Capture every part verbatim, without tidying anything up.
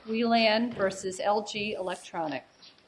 Whelan versus L G Electronics.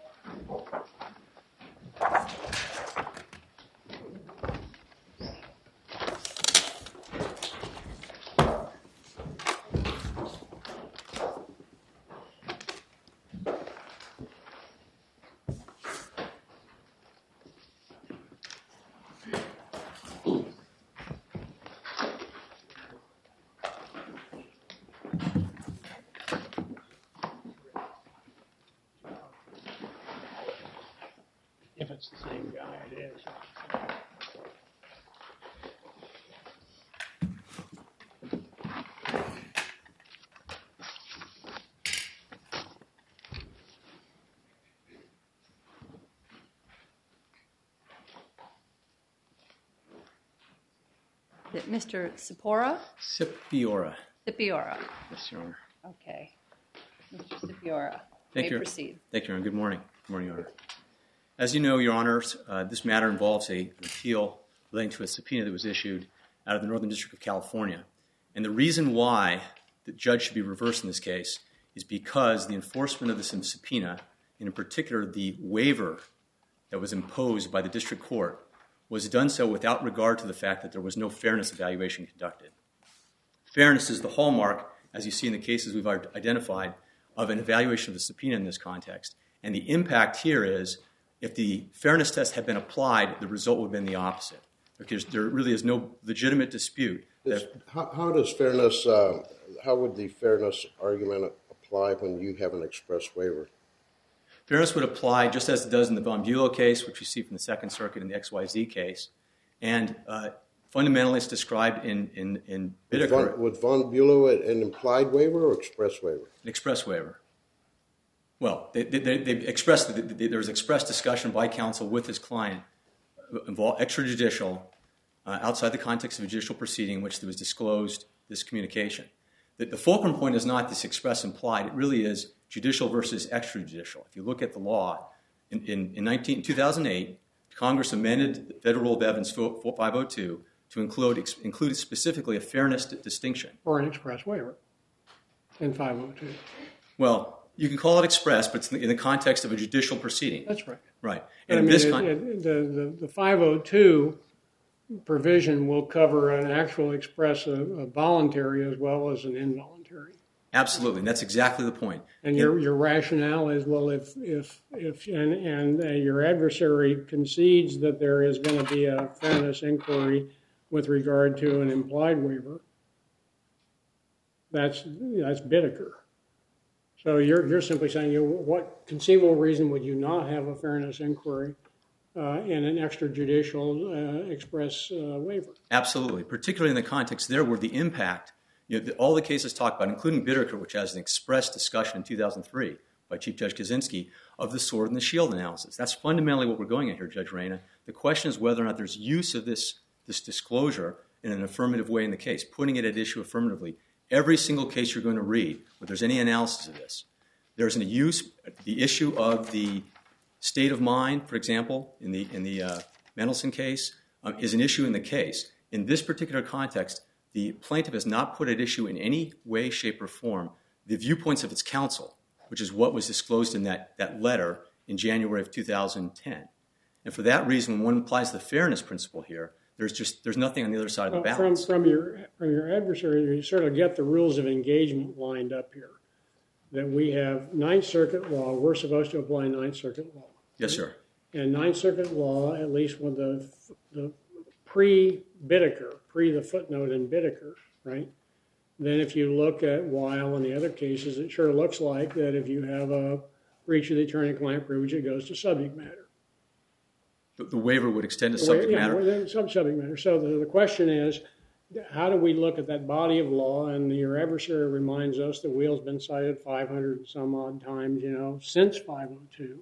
If it's the same guy, it is. Is it Mister Sipora? Sipiora. Sipiora. Yes, Your Honor. Okay. Mister Sipiora, Thank may you. proceed. Thank you, Your Honor. Good morning. Good morning, Your Honor. As you know, Your Honors, uh, this matter involves a, an appeal relating to a subpoena that was issued out of the Northern District of California. And the reason why the judge should be reversed in this case is because the enforcement of this subpoena, and in particular the waiver that was imposed by the district court, was done so without regard to the fact that there was no fairness evaluation conducted. Fairness is the hallmark, as you see in the cases we've identified, of an evaluation of the subpoena in this context. And the impact here is, if the fairness test had been applied, the result would have been the opposite. Because there really is no legitimate dispute. That how, how does fairness, uh, how would the fairness argument apply when you have an express waiver? Fairness would apply just as it does in the Von Bulow case, which you see from the Second Circuit in the X Y Z case. And uh, fundamentally, it's described in, in, in Bideker. Would Von Bulow an implied waiver or express waiver? An express waiver. Well, they, they, they expressed, they, there was express discussion by counsel with his client, involved extrajudicial, uh, outside the context of a judicial proceeding in which there was disclosed this communication. The, the fulcrum point is not this express implied. It really is judicial versus extrajudicial. If you look at the law, in, in, in nineteen, two thousand eight, Congress amended the Federal Rule of Evidence five oh two to include, include specifically a fairness distinction. Or an express waiver in five oh two. Well, you can call it express, but it's in the context of a judicial proceeding. That's right. Right. And I mean, this it, it, the, the, the five oh two provision will cover an actual express, a, a voluntary as well as an involuntary. Absolutely, and that's exactly the point. And your your rationale is, well, if if if and and uh, your adversary concedes that there is going to be a fairness inquiry with regard to an implied waiver, that's that's Bideker. So you're you're simply saying, you what conceivable reason would you not have a fairness inquiry uh, in an extrajudicial uh, express uh, waiver? Absolutely, particularly in the context there where the impact. You know, the, all the cases talked about, including Bideker, which has an express discussion in two thousand three by Chief Judge Kaczynski of the sword and the shield analysis. That's fundamentally what we're going at here, Judge Reyna. The question is whether or not there's use of this, this disclosure in an affirmative way in the case, putting it at issue affirmatively. Every single case you're going to read, where there's any analysis of this, there's a use, the issue of the state of mind, for example, in the, in the uh, Mendelsohn case, um, is an issue in the case. In this particular context, the plaintiff has not put at issue in any way, shape, or form the viewpoints of its counsel, which is what was disclosed in that, that letter in January of two thousand ten. And for that reason, when one applies the fairness principle here, there's just there's nothing on the other side of the well, balance. From, from, your, from your adversary, you sort of get the rules of engagement lined up here. That we have Ninth Circuit law, we're supposed to apply Ninth Circuit law. Yes, sir. And Ninth Circuit law, at least with the, the pre-Bideker, pre the footnote in Bideker, right? Then if you look at Weil and the other cases, it sure looks like that if you have a breach of the attorney-client privilege, it goes to subject matter. The, the waiver would extend to The subject way, yeah, matter? Sub subject matter. So the, the question is, how do we look at that body of law? And your adversary reminds us that Wheel's been cited five hundred and some odd times, you know, since five oh two.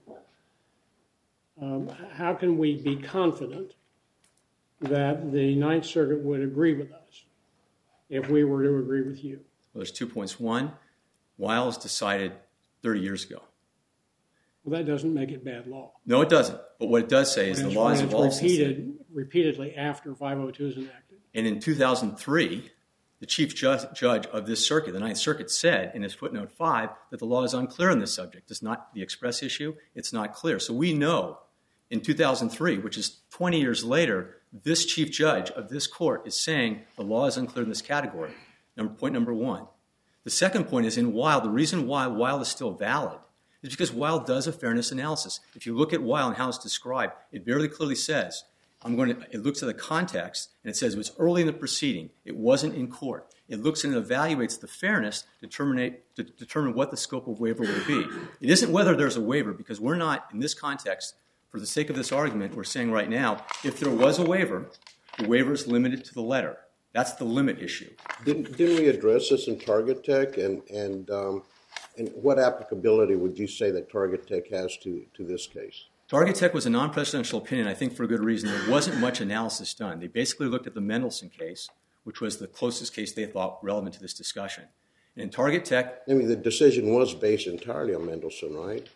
Um, how can we be confident that the Ninth Circuit would agree with us if we were to agree with you? Well, there's two points. One, Weil was decided thirty years ago. Well, that doesn't make it bad law. No, it doesn't. But what it does say is the law has evolved repeated repeatedly after five oh two is enacted. And in two thousand three, the chief ju- judge of this circuit, the Ninth Circuit, said in his footnote five that the law is unclear on this subject. It's not the express issue. It's not clear. So we know in two thousand three, which is twenty years later, this chief judge of this court is saying the law is unclear in this category. Number, point number one. The second point is in Weil. The reason why Weil is still valid is because Weil does a fairness analysis. If you look at Weil and how it's described, it very clearly says, I'm going to, it looks at the context, and it says it was early in the proceeding. It wasn't in court. It looks and evaluates the fairness to determine, to determine what the scope of waiver will be. It isn't whether there's a waiver, because we're not, in this context, for the sake of this argument, we're saying right now, if there was a waiver, the waiver is limited to the letter. That's the limit issue. Didn't, didn't we address this in Target Tech? And and um, and what applicability would you say that Target Tech has to, to this case? Target Tech was a non-presidential opinion, I think for a good reason. There wasn't much analysis done. They basically looked at the Mendelsohn case, which was the closest case they thought relevant to this discussion. And in Target Tech... I mean, the decision was based entirely on Mendelsohn, right?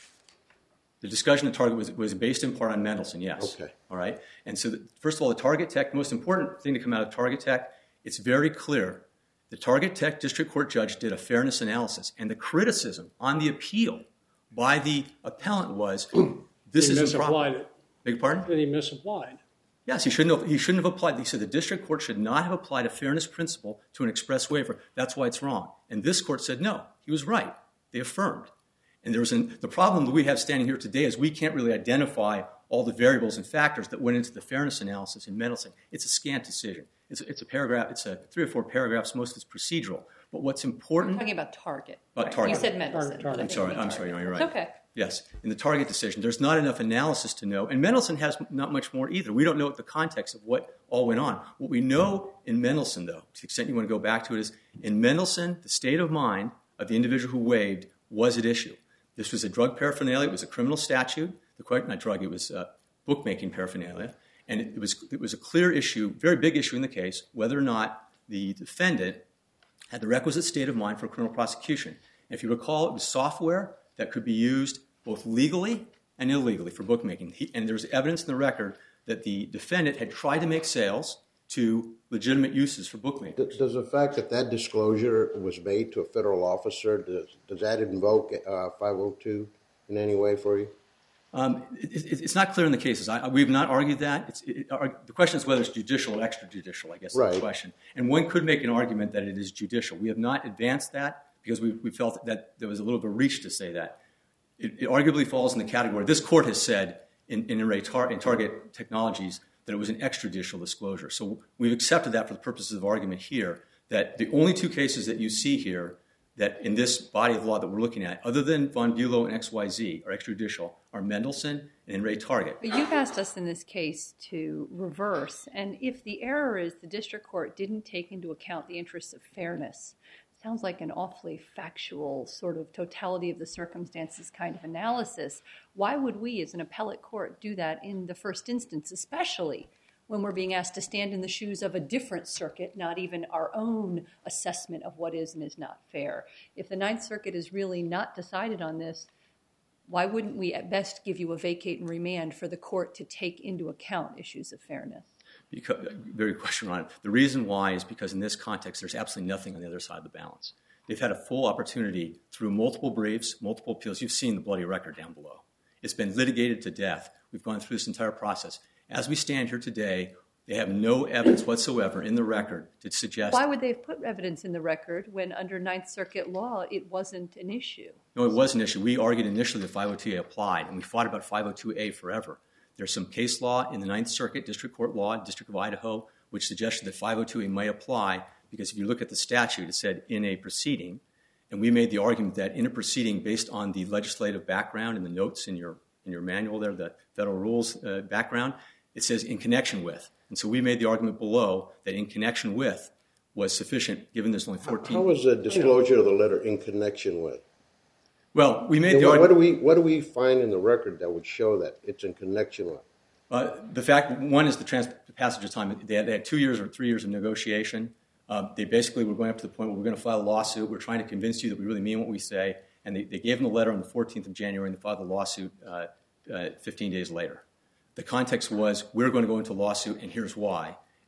The discussion of Target was, was based in part on Mendelsohn, yes. Okay. All right? And so, the, first of all, the Target Tech, most important thing to come out of Target Tech, it's very clear. The Target Tech district court judge did a fairness analysis, and the criticism on the appeal by the appellant was, this He is misapplied it. Beg your pardon? That he misapplied. Yes, he shouldn't have, he shouldn't have applied. He said the district court should not have applied a fairness principle to an express waiver. That's why it's wrong. And this court said, no, he was right. They affirmed. And there was an, the problem that we have standing here today is we can't really identify all the variables and factors that went into the fairness analysis in Mendelsohn. It's a scant decision. It's a, it's a paragraph. It's a three or four paragraphs. Most of it's procedural. But what's important... I'm talking about Target. About right? Target. You said Mendelsohn. Target. I'm sorry. I'm sorry. No, you're right. It's okay. Yes, in the Target decision, there's not enough analysis to know. And Mendelsohn has not much more either. We don't know the context of what all went on. What we know in Mendelsohn, though, to the extent you want to go back to it, is in Mendelsohn, the state of mind of the individual who waived was at issue. This was a drug paraphernalia. It was a criminal statute. The not drug, it was uh, bookmaking paraphernalia. And it was, it was a clear issue, very big issue in the case, whether or not the defendant had the requisite state of mind for criminal prosecution. And if you recall, it was software that could be used both legally and illegally for bookmaking. He, and there's evidence in the record that the defendant had tried to make sales to legitimate uses for bookmaking. Does the fact that that disclosure was made to a federal officer, does, does that invoke uh, five oh two in any way for you? Um, it, it, it's not clear in the cases. I, we have not argued that. It's, it, our, the question is whether it's judicial or extrajudicial, I guess, right. is the question. And one could make an argument that it is judicial. We have not advanced that because we, we felt that there was a little bit of reach to say that. It, it arguably falls in the category. This court has said in, in, in Target Technologies that it was an extrajudicial disclosure. So we've accepted that for the purposes of argument here, that the only two cases that you see here that in this body of law that we're looking at, other than Von Bulow and X Y Z, are extrajudicial, are Mendelsohn and In re Target. But you've asked us in this case to reverse, and if the error is the district court didn't take into account the interests of fairness, sounds like an awfully factual sort of totality of the circumstances kind of analysis. Why would we as an appellate court do that in the first instance, especially when we're being asked to stand in the shoes of a different circuit, not even our own assessment of what is and is not fair? If the Ninth Circuit is really not decided on this, why wouldn't we at best give you a vacate and remand for the court to take into account issues of fairness? Because, very question on it. The reason why is because in this context, there's absolutely nothing on the other side of the balance. They've had a full opportunity through multiple briefs, multiple appeals. You've seen the bloody record down below. It's been litigated to death. We've gone through this entire process. As we stand here today, they have no evidence whatsoever in the record to suggest... Why would they have put evidence in the record when under Ninth Circuit law it wasn't an issue? No, it was an issue. We argued initially that five oh two A applied, and we fought about five oh two A forever. There's some case law in the Ninth Circuit, District Court law, District of Idaho, which suggested that five oh two A might apply because if you look at the statute, it said in a proceeding, and we made the argument that in a proceeding based on the legislative background and the notes in your in your manual there, the federal rules uh, background, it says in connection with. And so we made the argument below that in connection with was sufficient given there's only fourteen. How was the disclosure of the letter in connection with? Well, we made And the what, argument... what do we what do we find in the record that would show that it's in connection with? Uh, the fact, one is the trans- passage of time. They had, they had two years or three years of negotiation. Uh, they basically were going up to the point where we're going to file a lawsuit. We're trying to convince you that we really mean what we say. And they, they gave them a letter on the fourteenth of January and they filed the lawsuit uh, uh, fifteen days later. The context was we're going to go into lawsuit and here's why.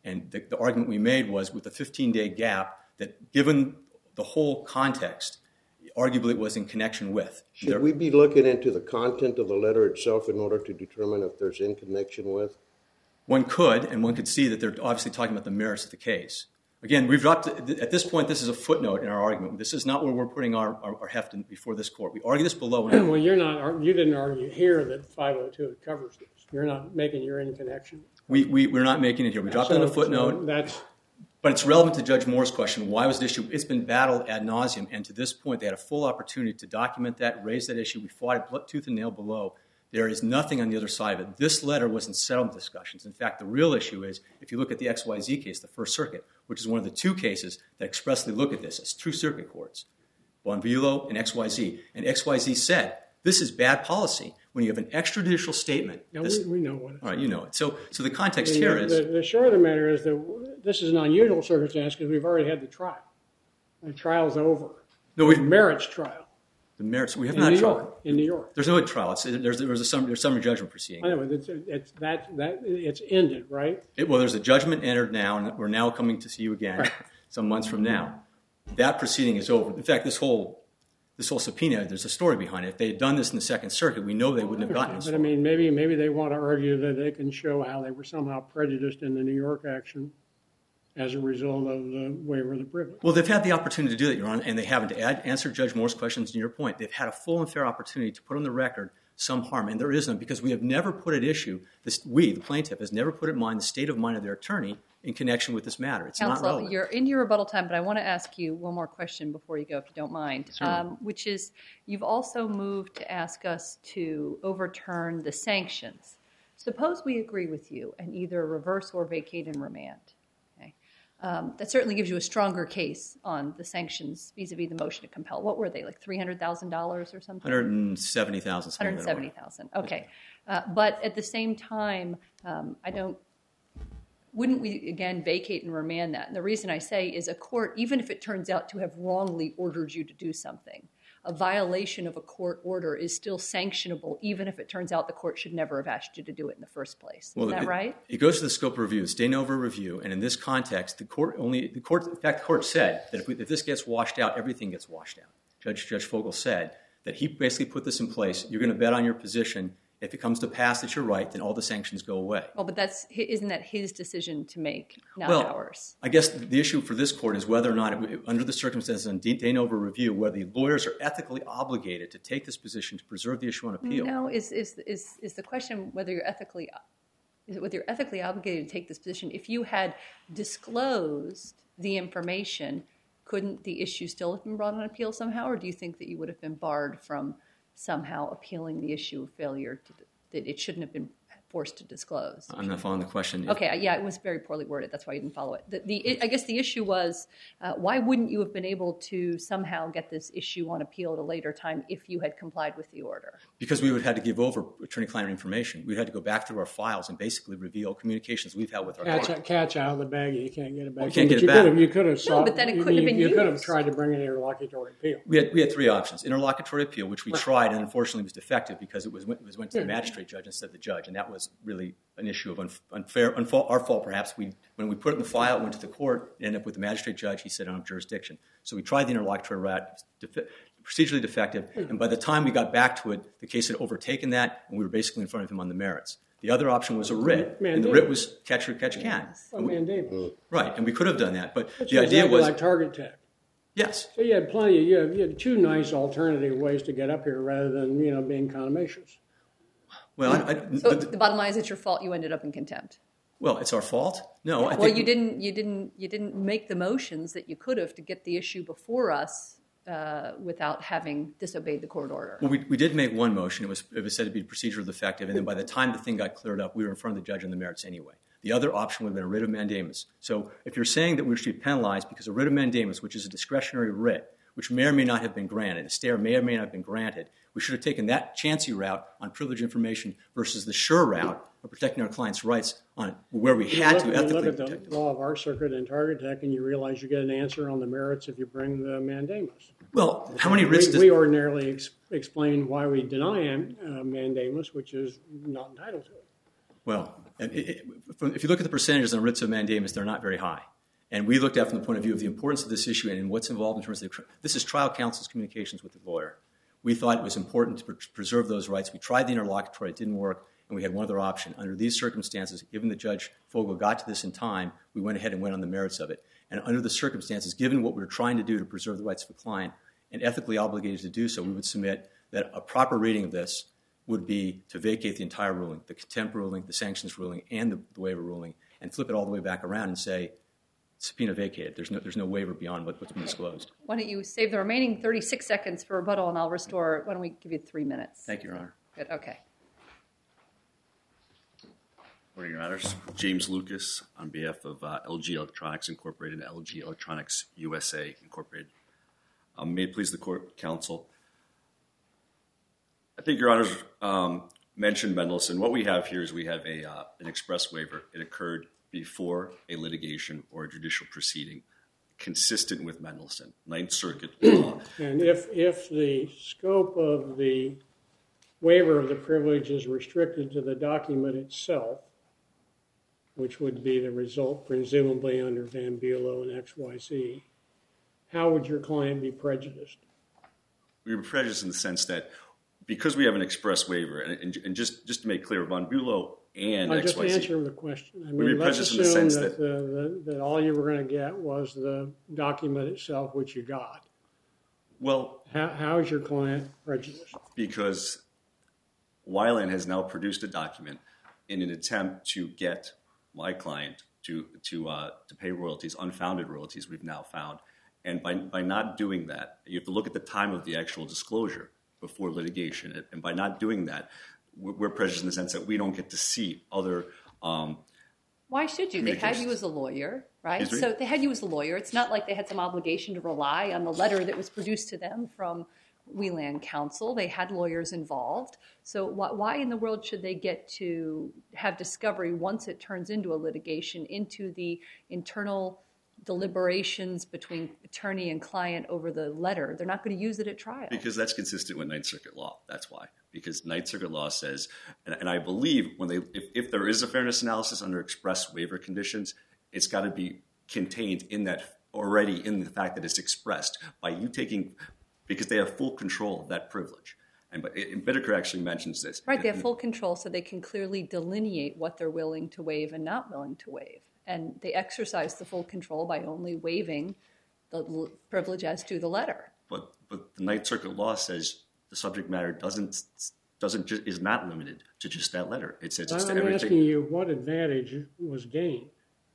And the, the argument we made was with the fifteen-day gap that given the whole context, arguably it was in connection with. Should there, we be looking into the content of the letter itself in order to determine if there's in connection with? One could, and one could see that they're obviously talking about the merits of the case. Again, we've dropped, at this point, this is a footnote in our argument. This is not where we're putting our, our, our heft in before this court. We argue this below. And well, you're not, you didn't argue here that five oh two covers this. You're not making your in connection. We, we, we're not making it here. We dropped so, it in a footnote. So that's, but it's relevant to Judge Moore's question. Why was the issue? It's been battled ad nauseum, and to this point, they had a full opportunity to document that, raise that issue. We fought it tooth and nail below. There is nothing on the other side of it. This letter wasn't settlement discussions. In fact, the real issue is, if you look at the X Y Z case, the First Circuit, which is one of the two cases that expressly look at this as two circuit courts, Bonvillo and X Y Z. And X Y Z said, this is bad policy. When you have an extrajudicial statement. No, this, we, we know what it is. All right, you know it. So, so the context the, here the, is... The, the short of the matter is that this is an unusual circumstance because we've already had the trial. The trial's over. No, we the merits trial. The merits, we have in not New trial. York, in New York. There's no trial. It's, there's, there's a summary, there's summary judgment proceeding. I know, it's, it's, that, that, it's ended, right? It, well, there's a judgment entered now, and we're now coming to see you again right. some months from now. That proceeding is over. In fact, this whole this whole subpoena, there's a story behind it. If they had done this in the Second Circuit, we know they wouldn't have gotten this. But far. I mean, maybe maybe they want to argue that they can show how they were somehow prejudiced in the New York action as a result of the waiver of the privilege. Well, they've had the opportunity to do that, Your Honor, and they haven't. To add, answer Judge Moore's questions to your point, they've had a full and fair opportunity to put on the record some harm, and there is none, because we have never put at issue, this, we, the plaintiff, has never put in mind the state of mind of their attorney in connection with this matter. It's Counsel, not relevant. You're in your rebuttal time, but I want to ask you one more question before you go, if you don't mind, um, which is, you've also moved to ask us to overturn the sanctions. Suppose we agree with you and either reverse or vacate and remand. Okay? Um, that certainly gives you a stronger case on the sanctions vis-a-vis the motion to compel. What were they, like three hundred thousand dollars or something? one hundred seventy thousand dollars. one hundred seventy thousand dollars. Okay. Uh, but at the same time, um, I don't, wouldn't we, again, vacate and remand that? And the reason I say is a court, even if it turns out to have wrongly ordered you to do something, a violation of a court order is still sanctionable, even if it turns out the court should never have asked you to do it in the first place. Is well, that it, right? It goes to the scope of review. It's de novo review, and in this context, the court only, the court, in fact, the court said that if, we, if this gets washed out, everything gets washed out. Judge, Judge Fogel said that he basically put this in place. You're going to bet on your position. If it comes to pass that you're right, then all the sanctions go away. Well, but that's, isn't that his decision to make, not well, ours? I guess the issue for this court is whether or not, it, under the circumstances on de novo review, whether the lawyers are ethically obligated to take this position to preserve the issue on appeal. No, is is is is the question whether you're ethically, is it whether you're ethically obligated to take this position? If you had disclosed the information, couldn't the issue still have been brought on appeal somehow, or do you think that you would have been barred from somehow appealing the issue of failure to, that it shouldn't have been forced to disclose? I'm not following the question. Okay, yeah, it was very poorly worded. That's why you didn't follow it. The, the I guess the issue was, uh, why wouldn't you have been able to somehow get this issue on appeal at a later time if you had complied with the order? Because we would have had to give over attorney-client information. We had to go back through our files and basically reveal communications we've had with our catch, client. catch out of the bag, you can't get it back. You can't but get you it could back. have, you could have sought, No, but then it couldn't you, have been You used. could have tried to bring an interlocutory appeal. We had, we had three options. Interlocutory appeal, which we Right. tried and unfortunately was defective because it was, it was went to the magistrate judge instead of the judge, and that was really an issue of unfair, unfair our fault perhaps. We, when we put it in the file, it went to the court, it ended up with the magistrate judge. He said I don't have jurisdiction. So we tried the interlocutory route, defi- procedurally defective, and by the time we got back to it, the case had overtaken that, and we were basically in front of him on the merits. The other option was a writ, and the writ was catch or catch can. Oh, mandamus. Right, and we could have done that, but That's the idea exactly was like target tech. yes. So you had plenty. Of, you, had, you had two nice alternative ways to get up here, rather than you know being condemnations. Well, I, I, So the, the bottom line is it's your fault you ended up in contempt. well, it's our fault. No, I Well, think you didn't, you didn't, you didn't make the motions that you could have to get the issue before us uh, without having disobeyed the court order. Well, we, we did make one motion. It was, it was said to be procedural defective, and then by the time the thing got cleared up, we were in front of the judge on the merits anyway. The other option would have been a writ of mandamus. So if you're saying that we should be penalized because a writ of mandamus, which is a discretionary writ, which may or may not have been granted, a stare may or may not have been granted, we should have taken that chancy route on privileged information versus the sure route of protecting our clients' rights on where we had to you ethically look at protect the them. law of our circuit and target tech, and you realize you get an answer on the merits if you bring the mandamus. Well, how many writs we, does... we ordinarily ex- explain why we deny uh, mandamus, which is not entitled to it. Well, And it, it, from, if you look at the percentages on writs of mandamus, they're not very high. And we looked at from the point of view of the importance of this issue and what's involved in terms of the, this is trial counsel's communications with the lawyer. We thought it was important to preserve those rights. We tried the interlocutory, it didn't work, and we had one other option. Under these circumstances, given that Judge Fogel got to this in time, we went ahead and went on the merits of it. And under the circumstances, given what we were trying to do to preserve the rights of the client and ethically obligated to do so, we would submit that a proper reading of this would be to vacate the entire ruling, the contempt ruling, the sanctions ruling, and the, the waiver ruling, and flip it all the way back around and say, subpoena vacated. There's no, there's no waiver beyond what, what's been disclosed. Why don't you save the remaining thirty-six seconds for rebuttal, and I'll restore. Why don't we give you three minutes? Thank you, Your Honor. Good. Okay. Morning, Your Honors. James Lucas on behalf of uh, L G Electronics Incorporated and L G Electronics U S A Incorporated. Um, may it please the court, counsel. I think Your Honors um, mentioned Mendelsohn. What we have here is we have a uh, an express waiver. It occurred before a litigation or a judicial proceeding, consistent with Mendelsohn, Ninth Circuit law. And if if the scope of the waiver of the privilege is restricted to the document itself, which would be the result presumably under Van Bulow and X Y Z, how would your client be prejudiced? We were prejudiced in the sense that because we have an express waiver, and, and, and just, just to make clear, Van Bulow and I'll X Y Z. just answer the question. I We mean, were let's prejudiced in the assume sense that, that- the, the, that all you were going to get was the document itself, which you got. Well, How, how is your client prejudiced? because Weiland has now produced a document in an attempt to get my client to to uh, to pay royalties, unfounded royalties we've now found. And by, by not doing that, you have to look at the time of the actual disclosure before litigation. And by not doing that, we're, we're prejudiced in the sense that we don't get to see other um, Why should you? They had you as a lawyer, right? Excuse me? So they had you as a lawyer. It's not like they had some obligation to rely on the letter that was produced to them from Weiland Counsel. They had lawyers involved. So why, why in the world should they get to have discovery once it turns into a litigation, into the internal deliberations between attorney and client over the letter? They're not going to use it at trial. Because that's consistent with Ninth Circuit law. That's why. Because Ninth Circuit law says, and, and I believe when they, if, if there is a fairness analysis under express waiver conditions, it's got to be contained in that already in the fact that it's expressed by you taking, because they have full control of that privilege. And, but and Bittaker actually mentions this. Right, they have full control, so they can clearly delineate what they're willing to waive and not willing to waive. And they exercise the full control by only waiving the l- privilege as to the letter. But but the Ninth Circuit law says the subject matter doesn't doesn't ju- is not limited to just that letter. It says it's to I'm everything. asking you what advantage was gained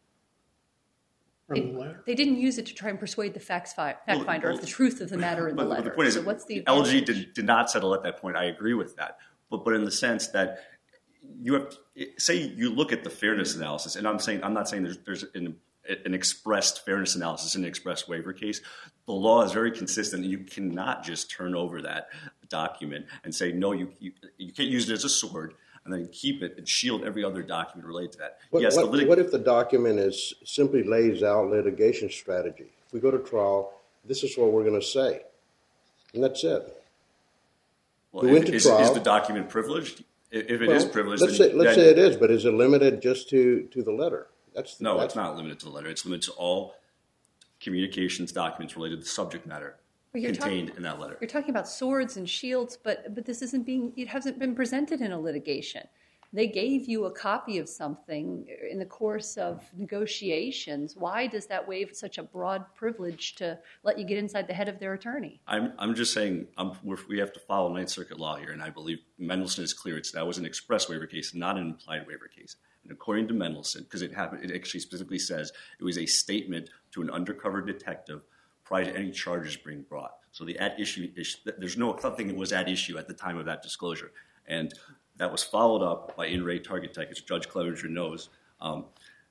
from They, the letter. they didn't use it to try and persuade the facts fi- fact Well, finder well, of the truth of the matter in but, the but letter. the point is, so what's the L G advantage? did, did not settle at that point. I agree with that. But but in the sense that you have, say you look at the fairness analysis, and I'm saying I'm not saying there's there's an, an expressed fairness analysis in an express waiver case. The law is very consistent. You cannot just turn over that document and say no. You you, you can't use it as a sword and then keep it and shield every other document related to that. What, yes, what, the litig- what if the document is simply lays out litigation strategy? If we go to trial, this is what we're going to say, and that's it. well, we went to is, trial. is the document privileged? If if it Well, is privileged, let's then, say let's then, say it is, but is it limited just to, to the letter? That's No, that's, it's not limited to the letter. It's limited to all communications documents related to the subject matter But you're contained talking- in that letter. You're talking about swords and shields, but but this isn't being. It hasn't been presented in a litigation. They gave you a copy of something in the course of negotiations. Why does that waive such a broad privilege to let you get inside the head of their attorney? I'm I'm just saying I'm, we're, we have to follow Ninth Circuit law here, and I believe Mendelsohn is clear. It's that was an express waiver case, not an implied waiver case. And according to Mendelsohn, because it happened, it actually specifically says it was a statement to an undercover detective prior to any charges being brought. So the at issue is there's no nothing that was at issue at the time of that disclosure, and that was followed up by In Re Target Tech, as Judge Clevenger knows. Um,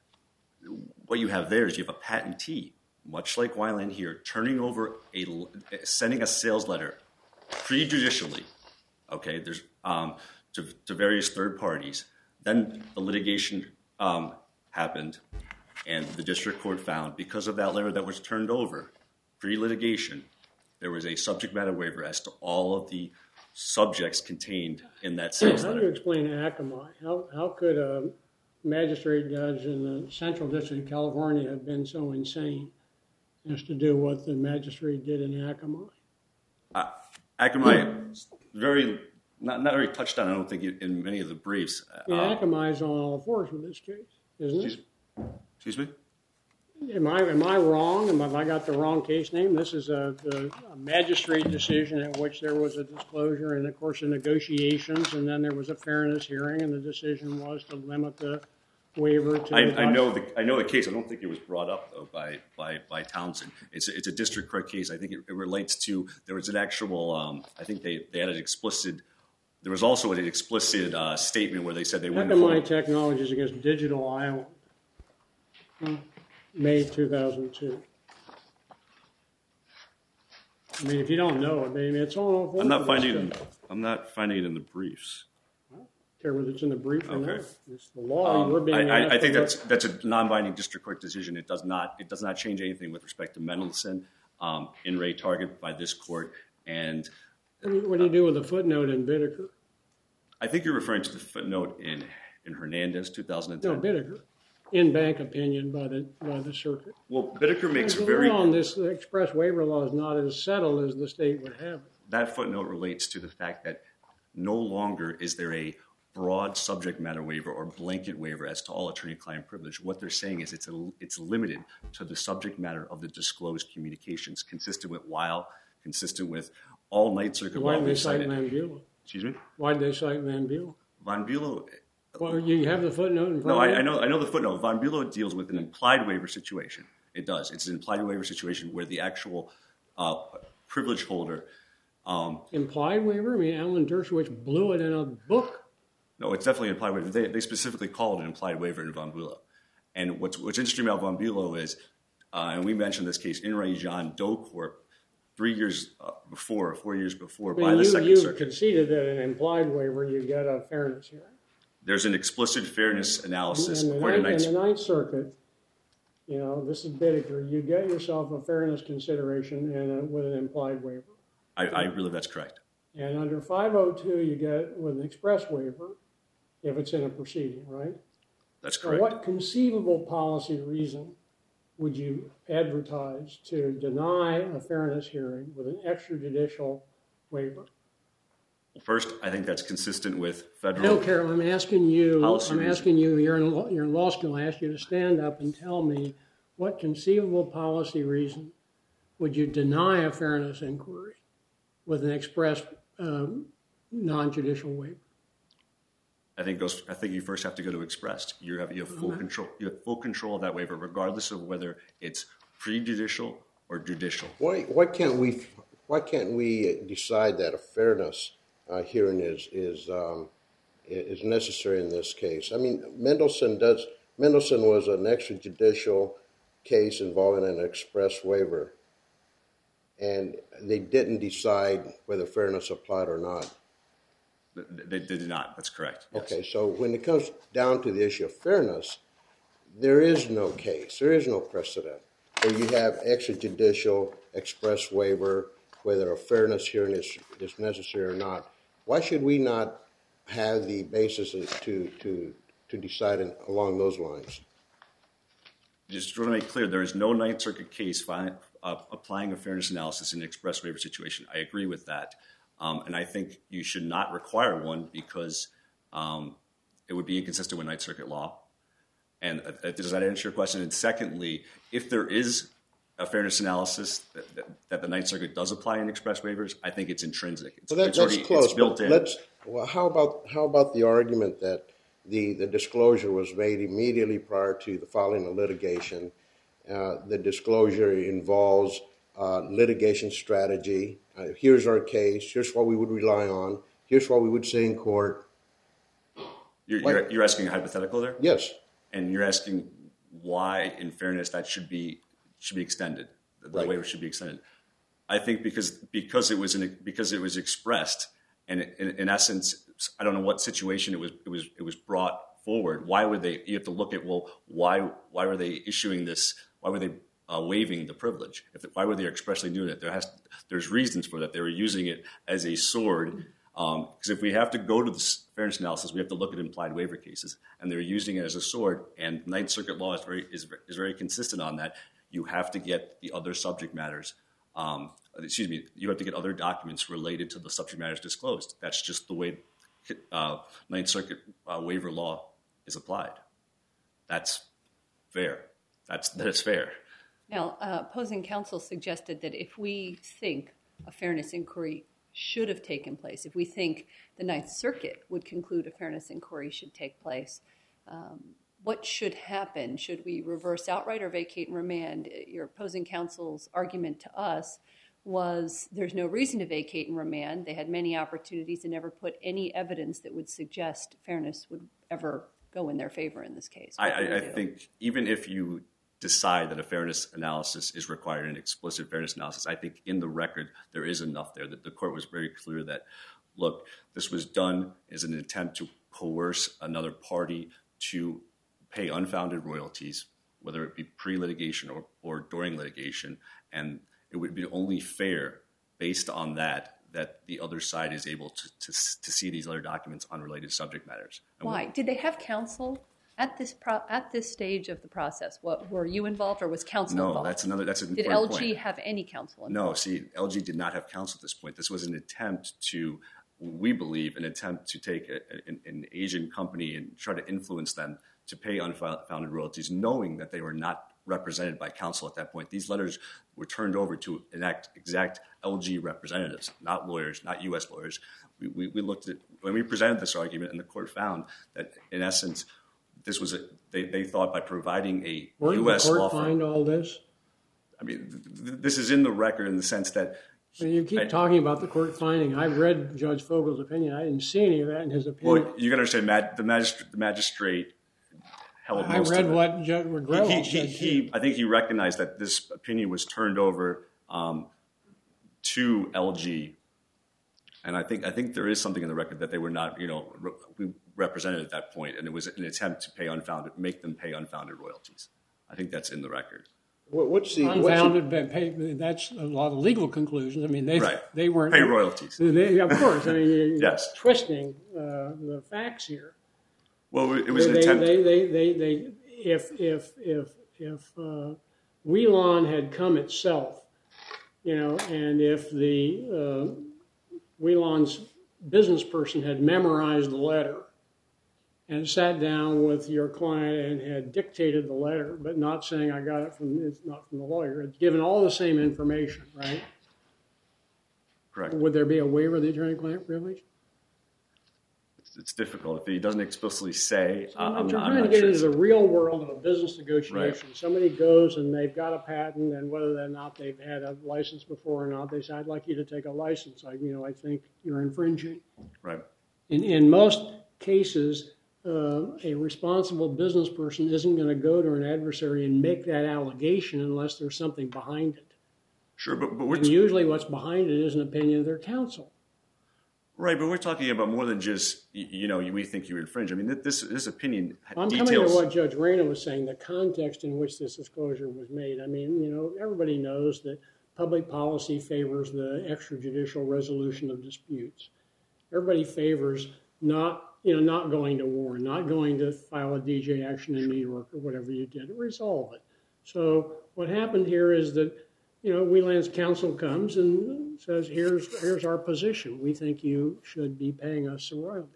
what you have there is you have a patentee, much like Weiland here, turning over a sending a sales letter prejudicially, okay, there's um, to, to various third parties. Then the litigation um, happened, and the district court found because of that letter that was turned over pre-litigation, there was a subject matter waiver as to all of the subjects contained in that sales How do you letter. explain Akamai? How how could a magistrate judge in the Central District of California have been so insane as to do what the magistrate did in Akamai? Uh, Akamai, very not not very touched on. I don't think in many of the briefs. Yeah, uh, Akamai is on all fours with this case, isn't excuse, it? excuse me. Am I am I wrong? Am I, have I got the wrong case name? This is a, a, a magistrate decision in which there was a disclosure and, of course, the negotiations, and then there was a fairness hearing, and the decision was to limit the waiver to. I, I know the I know the case. I don't think it was brought up though by by, by Townsend. It's a, it's a district court case. I think it, it relates to there was an actual. Um, I think they, they had an explicit. There was also an explicit uh, statement where they said they wouldn't. Akamai Technologies against Digital Island. Hmm. May two thousand two. I mean, if you don't know it, I mean, it's all. I'm not finding it. In, I'm not finding it in the briefs. I don't care whether it's in the brief or Okay. not. It's the law. Um, We're being I, I, asked I think to that's that's a non-binding district court decision. It does not it does not change anything with respect to Mendelsohn, um, in Ray Target by this court, and What do you, what do, you do with the footnote in Bideker? I think you're referring to the footnote in in Hernandez, two thousand ten. No, Bideker. In bank opinion by the by the circuit. Well, Bideker makes the very law on this the express waiver law is not as settled as the state would have it. that footnote relates to the fact that no longer is there a broad subject matter waiver or blanket waiver as to all attorney-client privilege. What they're saying is it's a, it's limited to the subject matter of the disclosed communications, consistent with Weil, consistent with all Ninth Circuit Why law did they we've cite cited. Van Bulow? Excuse me? Why did they cite Van Bulow? Von Bulow. Well, you have the footnote in front No, of you? I, I know I know the footnote. Von Bulow deals with an implied waiver situation. It does. It's an implied waiver situation where the actual uh, privilege holder. Um, Implied waiver? I mean, Alan Dershowitz blew it in a book. no, it's definitely an implied waiver. They, they specifically call it an implied waiver in Von Bulow. And what's what's interesting about Von Bulow is, uh, and we mentioned this case, In re Jean Doe Corp, three years uh, before, four years before, I by mean, the you, Second you Circuit. conceded that an implied waiver, you get a fairness hearing. There's an explicit fairness analysis. In the, according ninth, to in the Ninth- Ninth Circuit, you know, this is Bideker, you get yourself a fairness consideration and a, with an implied waiver. I, I believe that's correct. And under five oh two, you get with an express waiver if it's in a proceeding, right? That's So correct. what conceivable policy reason would you advertise to deny a fairness hearing with an extrajudicial waiver? First, I think that's consistent with I federal. don't care. I'm asking you. Policy I'm reason. asking you. You're in law, you're in law school. I ask you to stand up and tell me what conceivable policy reason would you deny a fairness inquiry with an express um, non-judicial waiver? I think goes. I think you first have to go to expressed. You have you have full Mhm. control. You have full control of that waiver, regardless of whether it's prejudicial or judicial. Why, why can't we, why can't we decide that a fairness uh, hearing is, is, um, is necessary in this case? I mean, Mendelsohn does, Mendelsohn was an extrajudicial case involving an express waiver, and they didn't decide whether fairness applied or not. They, they did not. That's correct. Yes. Okay, so when it comes down to the issue of fairness, there is no case, there is no precedent where you have extrajudicial express waiver, whether a fairness hearing is, is necessary or not. Why should we not have the basis to to to decide in, along those lines? Just want to make clear, there is no Ninth Circuit case fi- uh, applying a fairness analysis in an express waiver situation. I agree with that. Um, and I think you should not require one because um, it would be inconsistent with Ninth Circuit law. And uh, does that answer your question? And secondly, if there is a fairness analysis that, that, that the Ninth Circuit does apply in express waivers, I think it's intrinsic. It's, Well, that, it's that's already close. it's built but in. Let's. Well, how about how about the argument that the the disclosure was made immediately prior to the filing of litigation? Uh, the disclosure involves uh, litigation strategy. Uh, here's our case. Here's what we would rely on. Here's what we would say in court. You're, What- you're, you're asking a hypothetical there? Yes. And you're asking why, in fairness, that should be should be extended. The Right. waiver should be extended. I think because because it was in, because it was expressed, and in, in essence, I don't know what situation it was it was it was brought forward. Why would they? You have to look at well, why why were they issuing this? Why were they uh, waiving the privilege? If why were they expressly doing it? There has there's reasons for that. They were using it as a sword Because um, if we have to go to the fairness analysis, we have to look at implied waiver cases, and they're using it as a sword. And Ninth Circuit law is very is, is very consistent on that. You have to get the other subject matters. Um, excuse me. You have to get other documents related to the subject matters disclosed. That's just the way uh, Ninth Circuit uh, waiver law is applied. That's fair. That's that's fair. Now, uh, opposing counsel suggested that if we think a fairness inquiry should have taken place, if we think the Ninth Circuit would conclude a fairness inquiry should take place, um, what should happen? Should we reverse outright or vacate and remand? Your opposing counsel's argument to us was there's no reason to vacate and remand. They had many opportunities and never put any evidence that would suggest fairness would ever go in their favor in this case. I, I, I think even if you decide that a fairness analysis is required, an explicit fairness analysis, I think in the record there is enough there that the court was very clear that, look, this was done as an attempt to coerce another party to pay unfounded royalties, whether it be pre-litigation or, or during litigation, and it would be only fair based on that that the other side is able to, to, to see these other documents on related subject matters. And why? we, Did they have counsel at this pro, at this stage of the process? What, were you involved or was counsel no, involved? No, that's another, that's an Did important L G point. have any counsel involved? No, see, L G did not have counsel at this point. This was an attempt to, we believe, an attempt to take a, an, an Asian company and try to influence them to pay unfounded royalties, knowing that they were not represented by counsel at that point. These letters were turned over to enact exact L G representatives, not lawyers, not U S lawyers. We, we, we looked at, when we presented this argument, and the court found that, in essence, this was a, they, they thought by providing a Where did U S the court law firm. find all this? I mean, th- th- this is in the record in the sense that. And you keep I, talking about the court finding. I've read Judge Fogel's opinion. I didn't see any of that in his opinion. Well, you got to understand, Mag, the, magist- the magistrate held I most read of it. what Judge Regrell he, he, said. he, too. I think he recognized that this opinion was turned over um, to L G, and I think I think there is something in the record that they were not, you know, re- we represented at that point, and it was an attempt to pay unfounded, make them pay unfounded royalties. I think that's in the record. What, what's the Unfounded, what's but pay, that's a lot of legal conclusions. I mean, they Right. they weren't Pay royalties. They, of course, I mean, you're Yes. twisting uh, the facts here. Well, it was they, an they, attempt. They, they, they, they, if if if if uh, Wheelon had come itself, you know, and if the uh, Wheelon's business person had memorized the letter and sat down with your client and had dictated the letter, but not saying I got it from it's not from the lawyer, it's given all the same information, right? Correct. Would there be a waiver of the attorney-client privilege? It's, it's difficult if he doesn't explicitly say. So uh, I'm, I'm, I'm I'm trying not to get sure. into the real world of a business negotiation. Somebody goes and they've got a patent, and whether or not they've had a license before or not, they say, "I'd like you to take a license. I, you know, I think you're infringing." Right. In in most cases, uh, a responsible business person isn't going to go to an adversary and make that allegation unless there's something behind it. Sure, but, but we're And usually, what's behind it is an opinion of their counsel. right. But we're talking about more than just you, you know we think you infringe. I mean, this this opinion I'm details. coming to what Judge Reyna was saying, the context in which this disclosure was made. I mean, you know, everybody knows that public policy favors the extrajudicial resolution of disputes. Everybody favors not, you know, not going to war, not going to file a D J action in New York or whatever you did to resolve it. So what happened here is that, you know, Wheeland's counsel comes and says, here's here's our position. We think you should be paying us some royalties.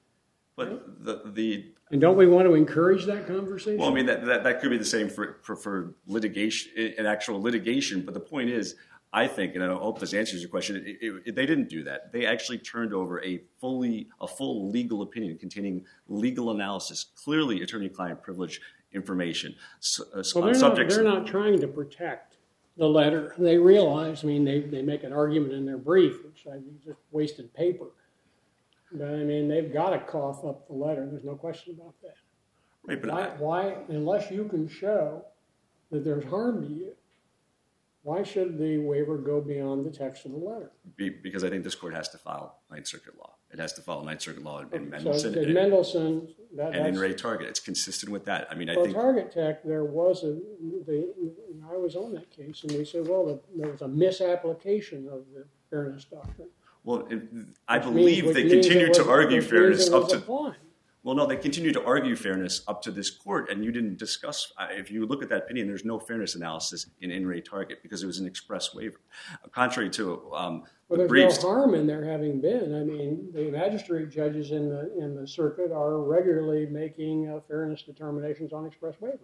But the the And don't we want to encourage that conversation? well, I mean that, that that could be the same for for, for litigation, in actual litigation. But the point is, I think, and I hope this answers your question, it, it, it, they didn't do that. They actually turned over a fully a full legal opinion containing legal analysis, clearly attorney-client privilege information so, uh, Well, on they're, not, subjects. they're not trying to protect the letter. They realize, I mean, they, they make an argument in their brief, which I think is just wasted paper. But, I mean, they've got to cough up the letter. There's no question about that. Right, but Why, I, why, unless you can show that there's harm to you, why should the waiver go beyond the text of the letter? be, because I think this court has to follow Ninth Circuit law. It has to follow Ninth Circuit law in, in So Mendelssohn in and, Mendelssohn, that, and in that's, Ray Target. It's consistent with that. I mean, I well, think Target Tech, there was a, the, I was on that case, and we said, well, the, there was a misapplication of the fairness doctrine. Well, it, I Which believe means- they which means continue it to was- argue which means fairness it up was to. applying. Well, no, they continue to argue fairness up to this court, and you didn't discuss. Uh, if you look at that opinion, there's no fairness analysis in In re Target because it was an express waiver, uh, contrary to um, Well, the there's briefs. no harm in there having been. I mean, the magistrate judges in the in the circuit are regularly making uh, fairness determinations on express waiver.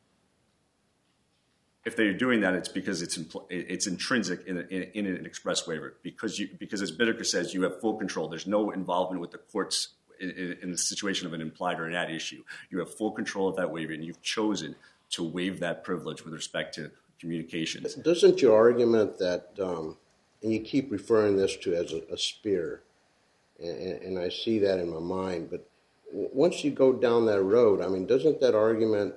If they're doing that, it's because it's impl- it's intrinsic in, a, in, in an express waiver. Because you because as Bittaker says, you have full control. There's no involvement with the courts in, in, in the situation of an implied or an ad issue. You have full control of that waiver, and you've chosen to waive that privilege with respect to communications. Doesn't your argument that, um, and you keep referring this to as a, a spear, and, and I see that in my mind, but once you go down that road, I mean, doesn't that argument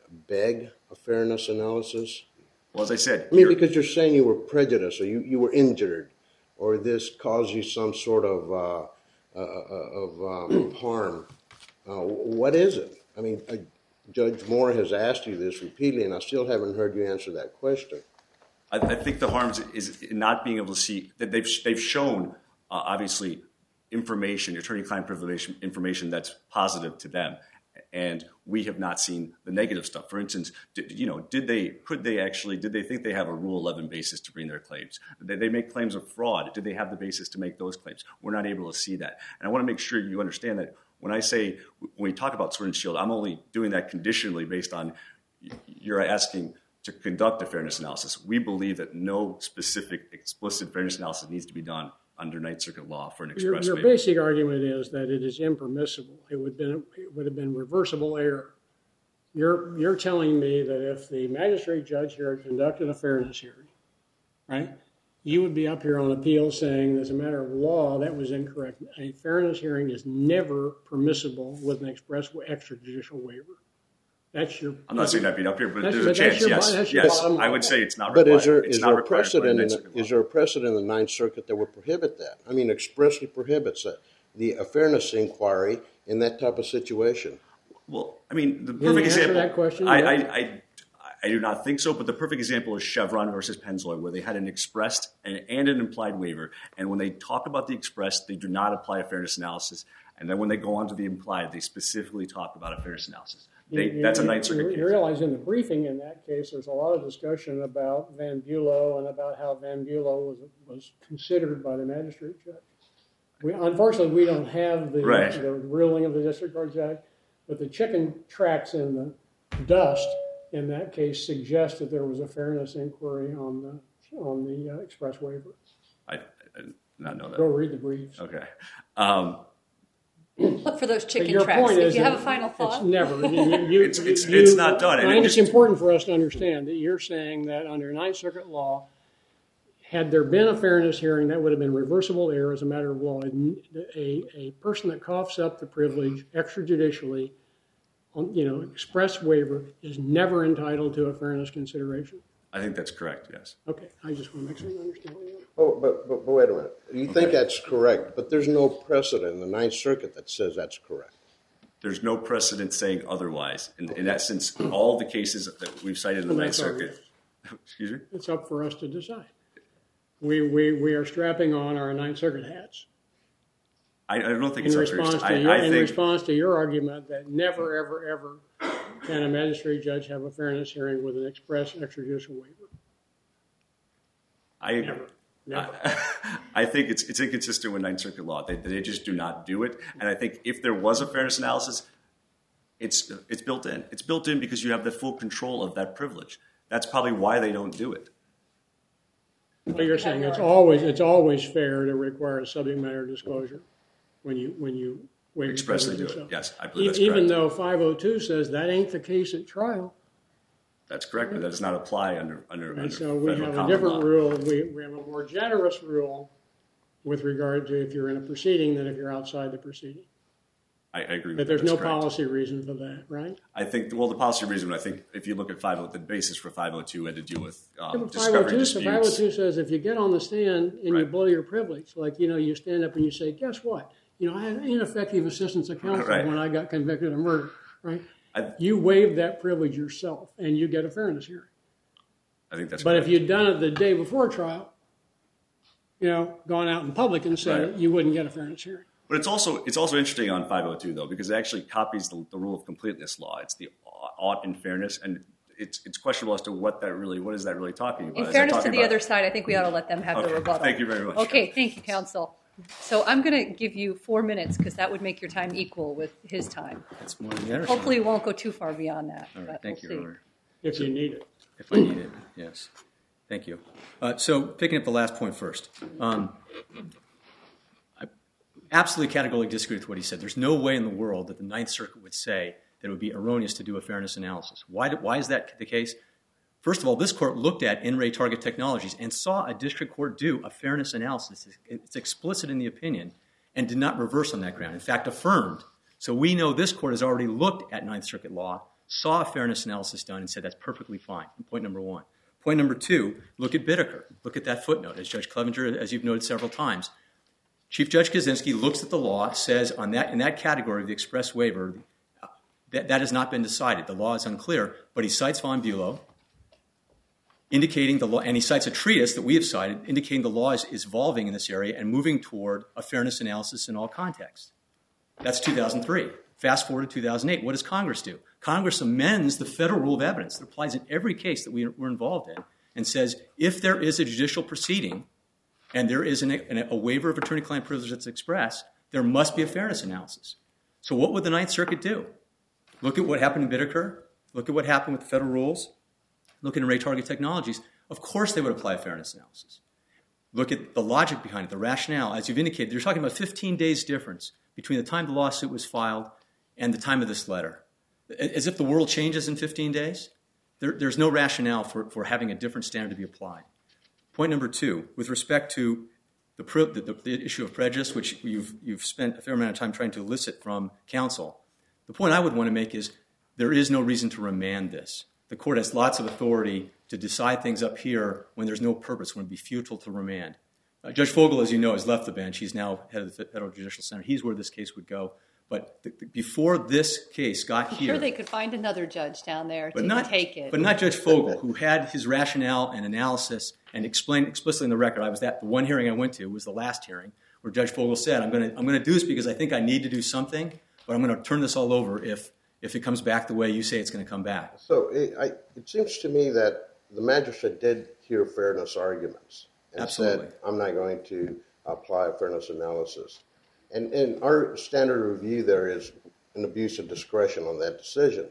beg a fairness analysis? Well, as I said, I mean, because you're saying you were prejudiced, or you, you were injured, or this caused you some sort of uh, uh, of um, harm. Uh, what is it? I mean, uh, Judge Moore has asked you this repeatedly, and I still haven't heard you answer that question. I, I think the harm is in not being able to see that they've they've shown uh, obviously information, attorney-client privilege information that's positive to them. And we have not seen the negative stuff. For instance, did, you know, did they, could they actually, did they think they have a Rule eleven basis to bring their claims? Did they make claims of fraud? Did they have the basis to make those claims? We're not able to see that. And I want to make sure you understand that when I say, when we talk about Sword and Shield, I'm only doing that conditionally based on you're asking to conduct a fairness analysis. We believe that no specific explicit fairness analysis needs to be done under Ninth Circuit law for an express Your, your waiver. basic argument is that it is impermissible. It would been it would have been reversible error. You're you're telling me that if the magistrate judge here had conducted a fairness hearing, right, you would be up here on appeal saying, as a matter of law, that was incorrect. A fairness hearing is never permissible with an express extrajudicial waiver. That's your. I'm not saying I'd be up here, but That's- there's a but that's chance, your- yes. that's your Yes, bottom line. I would say it's not But required. is there it's is not there a required by precedent? Ninth In, Circuit law. is there a precedent in the Ninth Circuit that would prohibit that? I mean, expressly prohibits that, the a fairness inquiry in that type of situation. Well, I mean, the you perfect answer example. that question? I, Yeah. I, I, I do not think so, but the perfect example is Chevron versus Pennzoil, where they had an expressed and, and an implied waiver. And when they talk about the expressed, they do not apply a fairness analysis. And then when they go on to the implied, they specifically talk about a fairness analysis. They, You- that's a you- Ninth Circuit you, case. You realize in the briefing in that case, there's a lot of discussion about Van Bulow and about how Van Bulow was was considered by the magistrate judge. We, unfortunately, we don't have the, Right. the ruling of the district court judge, but the chicken tracks in the dust in that case suggest that there was a fairness inquiry on the on the uh, express waiver. I, I did not know Go that. read the briefs. Okay. Um, Look for those But chicken your tracks. point If is you have a that final it's thought. never. You, you, It's- it's- you- it's not done. And I it think it's just- important for us to understand that you're saying that under Ninth Circuit law, had there been a fairness hearing, that would have been reversible error as a matter of law. A, a person that coughs up the privilege extrajudicially, on, you know, express waiver, is never entitled to a fairness consideration. I think that's correct, yes. Okay, I just want to make sure you understand what you're doing. Oh, but, but, but wait a minute. You think that's correct, but there's no precedent in the Ninth Circuit that says that's correct. There's no precedent saying otherwise. In, in that sense, all the cases that we've cited in the Well, Ninth that's all Circuit. Excuse me? It's up for us to decide. We, we, we are strapping on our Ninth Circuit hats. I, I don't think In it's up to response your- to I, your, I in think response to your argument that never, ever, ever can a magistrate judge have a fairness hearing with an express extrajudicial waiver. I, Never. Never. I, I think it's it's inconsistent with Ninth Circuit law. They, they just do not do it. And I think if there was a fairness analysis, it's it's built in. It's built in because you have the full control of that privilege. That's probably why they don't do it. Well, you're saying it's always it's always fair to require a subject matter disclosure when you when you waive the Expressly do privilege it. yourself. Yes, I believe that's Even correct. though five oh two says that ain't the case at trial. That's correct, but that does not apply under under, And under so we federal have a common different law. rule, we, we have a more generous rule with regard to if you're in a proceeding than if you're outside the proceeding. I, I agree with But there's that. no That's correct. policy reason for that, right? I think, well, the policy reason, I think, if you look at five oh, the basis for five oh two had to do with um, Yeah, but discovery five oh two, so five oh disputes. two says if you get on the stand and you Right. blow your privilege, like, you know, you stand up and you say, guess what? You know, I had ineffective assistance of counsel Right. when I got convicted of murder, right? I, You waived that privilege yourself and you get a fairness hearing. I think that's But correct. if you'd done it the day before trial, you know, gone out in public and said Right. you wouldn't get a fairness hearing. But it's also it's also interesting on five oh two though, because it actually copies the, the rule of completeness law. It's the ought and fairness, and it's it's questionable as to what that really what is that really talking about. In Is that fairness to talking the about- other side, I think we ought to let them have Okay. the rebuttal. Thank you very much. Okay, thank you, counsel. So I'm going to give you four minutes because that would make your time equal with his time. That's more than the other Hopefully, side. it won't go too far beyond that. All right, but thank we'll you, see. Your Honor. If you need it. If I need it, yes. Thank you. Uh, so picking up the last point first. Um, I absolutely categorically disagree with what he said. There's no way in the world that the Ninth Circuit would say that it would be erroneous to do a fairness analysis. Why, do, why is that the case? First of all, this court looked at in-ray target technologies and saw a district court do a fairness analysis. It's explicit in the opinion and did not reverse on that ground. In fact, affirmed. So we know this court has already looked at Ninth Circuit law, saw a fairness analysis done, and said that's perfectly fine. Point number one. Point number two, look at Bittaker. Look at that footnote. As Judge Clevenger, as you've noted several times, Chief Judge Kaczynski looks at the law, says on that in that category of the express waiver, that, that has not been decided. The law is unclear, but he cites von Bulow, indicating the law, and he cites a treatise that we have cited, indicating the law is, is evolving in this area and moving toward a fairness analysis in all contexts. That's two thousand three. Fast forward to two thousand eight. What does Congress do? Congress amends the federal rule of evidence that applies in every case that we were involved in and says if there is a judicial proceeding and there is an, an, a waiver of attorney-client privilege that's expressed, there must be a fairness analysis. So what would the Ninth Circuit do? Look at what happened in Bittaker. Look at what happened with the federal rules. Look at array target technologies. Of course they would apply a fairness analysis. Look at the logic behind it, the rationale. As you've indicated, you're talking about fifteen days difference between the time the lawsuit was filed and the time of this letter. As if the world changes in fifteen days. There, there's no rationale for, for having a different standard to be applied. Point number two, with respect to the, the, the issue of prejudice, which you've, you've spent a fair amount of time trying to elicit from counsel, the point I would want to make is there is no reason to remand this. The court has lots of authority to decide things up here when there's no purpose, when it would be futile to remand. Uh, Judge Fogel, as you know, has left the bench. He's now head of the Federal Judicial Center. He's where this case would go. But th- before this case got I'm here... sure they could find another judge down there but to not, take it. But not Judge Fogel, who had his rationale and analysis and explained explicitly in the record. I was at the one hearing I went to was the last hearing where Judge Fogel said, I'm going to I'm going to do this because I think I need to do something, but I'm going to turn this all over if if it comes back the way you say it's going to come back. So it, I, it seems to me that the magistrate did hear fairness arguments and Absolutely. said, I'm not going to apply a fairness analysis. And, and our standard review there is an abuse of discretion on that decision.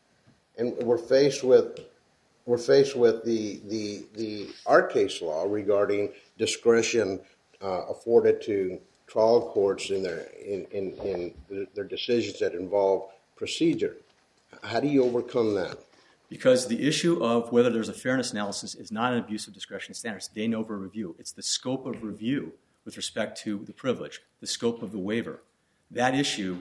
And we're faced with we're faced with the the the our case law regarding discretion uh, afforded to trial courts in their in, in, in their decisions that involve procedure. How do you overcome that? Because the issue of whether there's a fairness analysis is not an abuse of discretion standard. It's de novo review. It's the scope of review with respect to the privilege, the scope of the waiver. That issue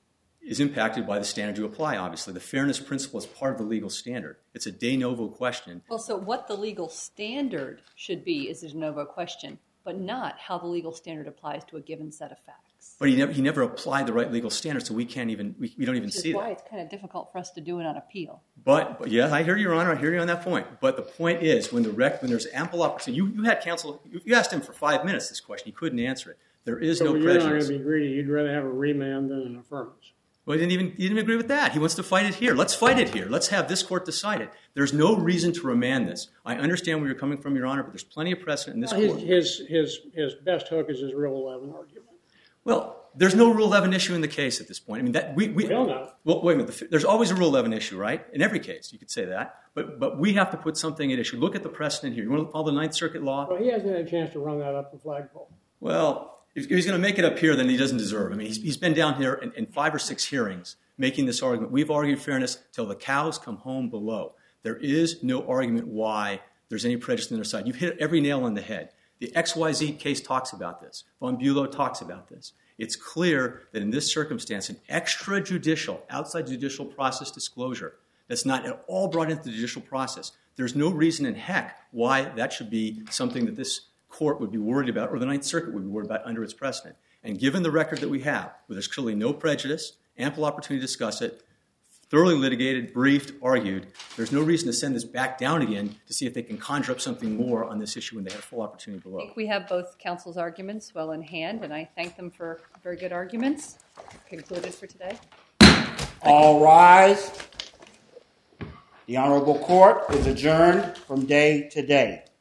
is impacted by the standard you apply, obviously. The fairness principle is part of the legal standard. It's a de novo question. Well, so what the legal standard should be is a de novo question, but not how the legal standard applies to a given set of facts. But he never, he never applied the right legal standard, so we can't even, we, we don't even Which is see why that. it's kind of difficult for us to do it on appeal. But, but yeah, I hear you, Your Honor. I hear you on that point. But the point is, when the rec, when there's ample opportunity, you, you had counsel, you, you asked him for five minutes this question. He couldn't answer it. There is So no you're not going prejudice. to be greedy. You'd rather have a remand than an affirmance. Well, he didn't even he didn't agree with that. He wants to fight it here. Let's fight it here. Let's have this court decide it. There's no reason to remand this. I understand where you're coming from, Your Honor, but there's plenty of precedent in this His, court. his, his, his best hook is his Rule eleven argument. Well, there's no Rule eleven issue in the case at this point. I mean, that we we, We don't know. Well, wait a minute. The, there's always a Rule eleven issue, right? In every case, you could say that. But but we have to put something at issue. Look at the precedent here. You want to follow the Ninth Circuit law? Well, he hasn't had a chance to run that up the flagpole. Well, if he's going to make it up here, then he doesn't deserve it. I mean, he's, he's been down here in, in five or six hearings making this argument. We've argued fairness till the cows come home below. There is no argument why there's any prejudice on their side. You've hit every nail on the head. The X Y Z case talks about this. Von Bulow talks about this. It's clear that in this circumstance, an extrajudicial, outside judicial process disclosure that's not at all brought into the judicial process, there's no reason in heck why that should be something that this court would be worried about or the Ninth Circuit would be worried about under its precedent. And given the record that we have, where there's clearly no prejudice, ample opportunity to discuss it, thoroughly litigated, briefed, argued. There's no reason to send this back down again to see if they can conjure up something more on this issue when they had a full opportunity below. I think we have both counsel's arguments well in hand, and I thank them for very good arguments. Concluded for today. All rise. The Honorable Court is adjourned from day to day.